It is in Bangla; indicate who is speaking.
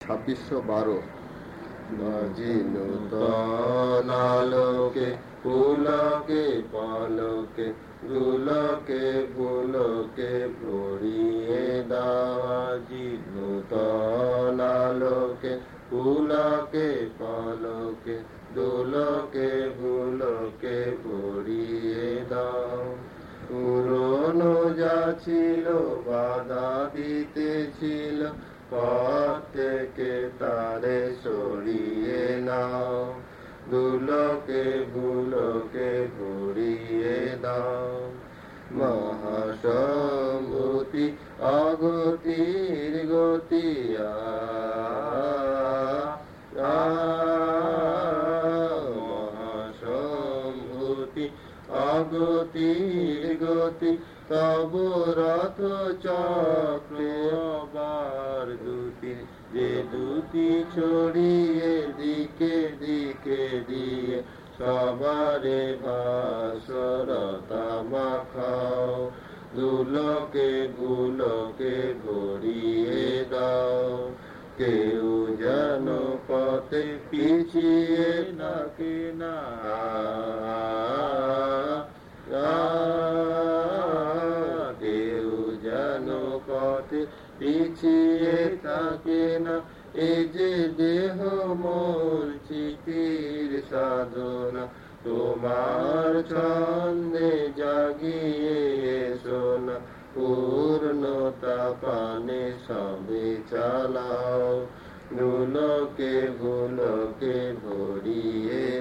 Speaker 1: 2612 বাজি নূতন আলোকে পুলকে পলকে দুলকে পুলকে ভরিয়ে দাও আজি নূতন আলোকে পুলকে পলকে দুলকে পুলকে ভরিয়ে দাও। পুরনো যা ছিল বাধা দিতেছিল পথ থেকে তারে সরিয়ে নাও, দুলকে ভুলকে ভরিয়ে দাও। মহাসম্ভূতি অগতির গতি মহাসম্ভূতি অগতির গতি তব রথ চক্রে আবার দুটি, যে দুটি ছড়িয়ে দিকে দিকে দিয়ে সবারে ভাস্বরতা মাখাও, দুলকে ভুলকে ভরিয়ে দাও। কেউ যেন পথে পিছিয়ে থাকে না, কেউ যেন পথে পিছিয়ে থাকে না। এ যে দেহ মন চিতির সাধনা, তোমার ছন্দে জাগিয়ে শোনা, পূর্ণতা পানে সবে চালাও, দুলকে ভুলকে ভরিয়ে